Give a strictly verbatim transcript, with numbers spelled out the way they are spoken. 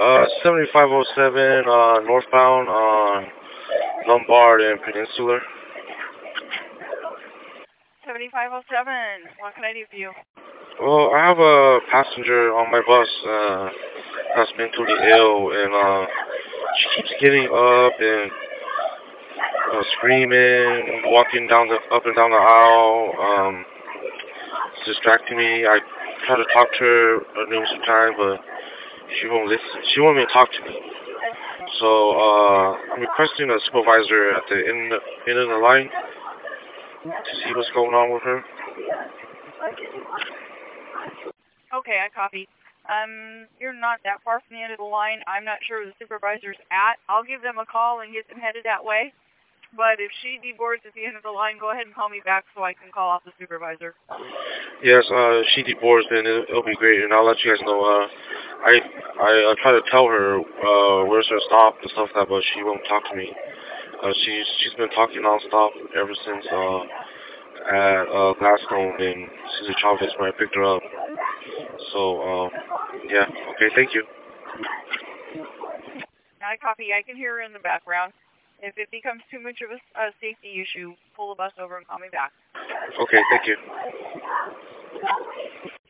Uh, seventy-five oh seven, uh, northbound on Lombard and Peninsular. seventy-five oh seven, what can I do for you? Well, I have a passenger on my bus, uh, that's mentally ill, and, uh, she keeps getting up and, uh, screaming, walking down the, up and down the aisle, um, it's distracting me. I try to talk to her numerous times, but she won't listen. She won't even talk to me. So, uh, I'm requesting a supervisor at the end, end of the line to see what's going on with her. Okay, I copy. Um, you're not that far from the end of the line. I'm not sure where the supervisor's at. I'll give them a call and get them headed that way. But if she deboards at the end of the line, go ahead and call me back so I can call off the supervisor. Yes, uh, if she deboards, then it'll, it'll be great, and I'll let you guys know. Uh, I I uh, try to tell her uh, where's her stop and stuff like that, but she won't talk to me. Uh, she's she's been talking nonstop ever since uh, at uh, Gladstone and Cesar Chavez when I picked her up. So um, yeah, okay, thank you. I copy. I can hear her in the background. If it becomes too much of a, a safety issue, pull the bus over and call me back. Okay, thank you.